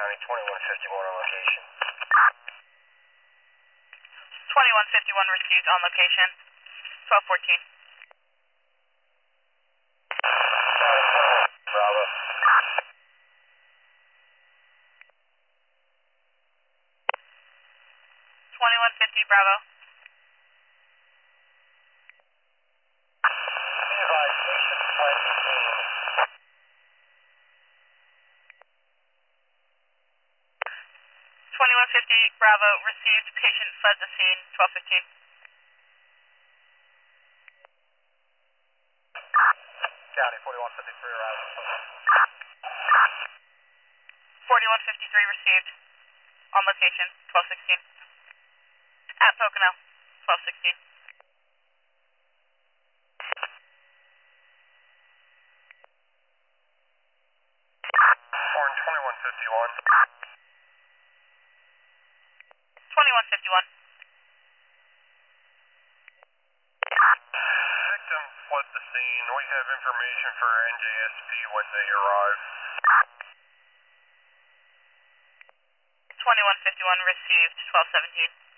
County, 2151 on location. 2151 received on location. 1214. Bravo. 2150 Bravo. Advise patient fled the scene. 2150 Bravo received. Patient fled the scene. 1215. County, 4153 arrived. 4153 received. On location. 1216. At Pocono. 1216. Horn 2151. 2151. Victim fled the scene. We have information for NJSP when they arrive. 2151 received. 1217.